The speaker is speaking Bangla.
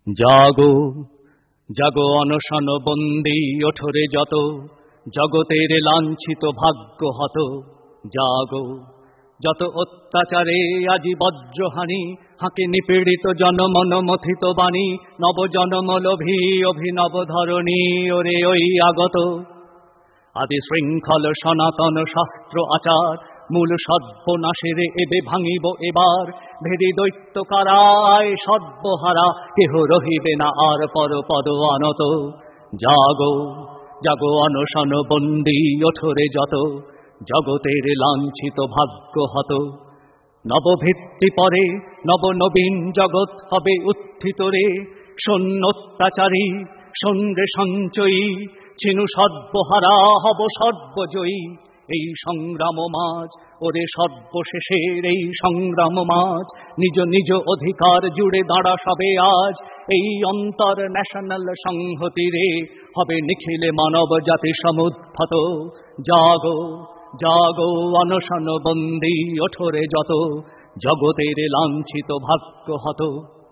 জাগো জাগো অনশন বন্দী ওঠরে যত, জগতের লাঞ্ছিত ভাগ্য হত। জাগো যত অত্যাচারে আজি বজ্রহানি, হাঁকে নিপীড়িত জনমন মথিত বাণী। নবজনম লোভী অভিনব ধরণী ওরে ওই আগত। আদি শৃঙ্খল সনাতন শাস্ত্র আচার, মূল সর্বনাশের এবে ভাঙিব এবার। ভেদি দৈত্য কারায় সর্বহারা, কেহ রহিবে না আর পরপদ আনত। জাগো জাগো অনশন বন্দী ওঠরে যত, জগতের লাঞ্ছিত ভাগ্য হত। নবভিত্তি পরে নব নবীন জগৎ হবে উত্থিত রে। শূন্য অত্যাচারী সঙ্গে সঞ্চয়ী, ছিনু সর্বহারা হব সর্বজয়ী। এই সংগ্রাম মাঝ ওরে সর্বশেষের এই সংগ্রাম মাঝ, নিজ নিজ অধিকার জুড়ে দাঁড়া সবে আজ। এই অন্তর ন্যাশনাল সংহতি রে, হবে নিখিলে মানব জাতি সমুদ্ভূত। জাগো জাগো অনশন বন্দী ওঠরে যত, জগতের লাঞ্ছিত ভাগ্য হত।